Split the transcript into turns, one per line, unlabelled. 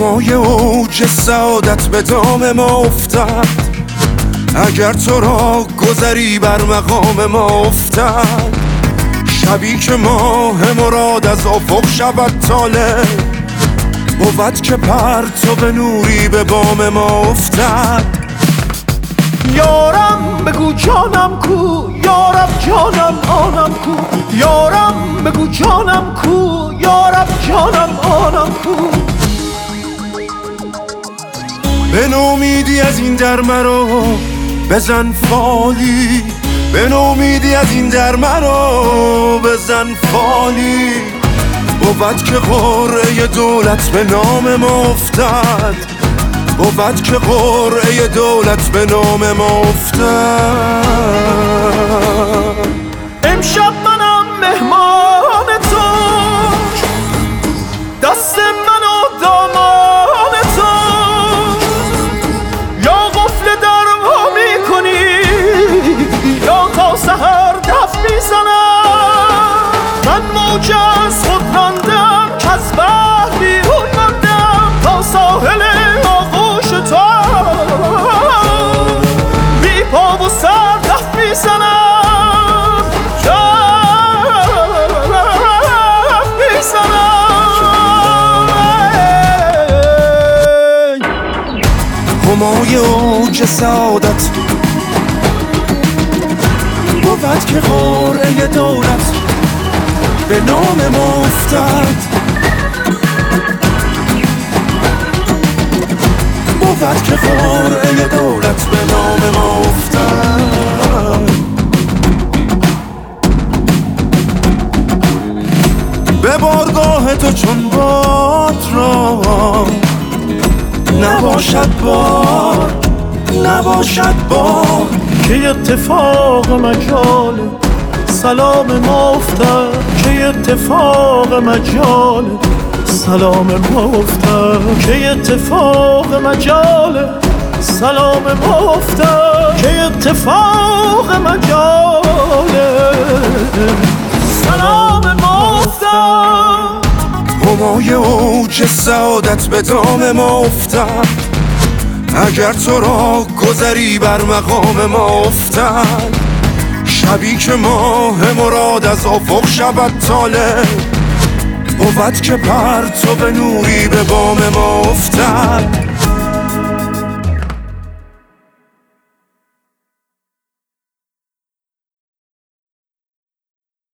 همای اوج سعادت به دام ما افتد، اگر تو را گذری بر مقام ما افتد. شبی که ماه مراد از افق شود طالع، بود که پرتو نوری به بام ما افتد.
یارم بگو جانم کو، یارب جانم آنم کو. یارم بگو جانم کو، یارب جانم آنم کو.
به نومیدی از این در مرا بزن فالی، به نومیدی از این در مرا بزن فالی. بود که قرعه دولت به نام ما افتد، بود که قرعه دولت به نام ما افتد.
امشب منم مهمان تو، دست من و دامان تو. یا قفل در وا میکنی یا تا سحر دف میزنم. من موج از خود راندم که از بحر بیرون ماندم، تا ساحل آغوش تو بی پا و سر دف میزنم، دف میزنم.
همای اوج سعادت بود که قرعه دولت به نام ما افتد، بود که قرعه دولت به نام ما افتد. به بارگاه تو چون باد را نباشد بار، نباشد بار.
که اتفاق مجال سلام ما افتد، که اتفاق مجال سلام ما افتد. که اتفاق مجال سلام ما افتد، که اتفاق مجال سلام ما افتد.
همای اوج سعادت به دام ما افتد، اگر تو را گذری بر مقام ما افتد. شبی که ماه مراد از افق شود طالع، بود که پرتو نوری به بام ما افتد.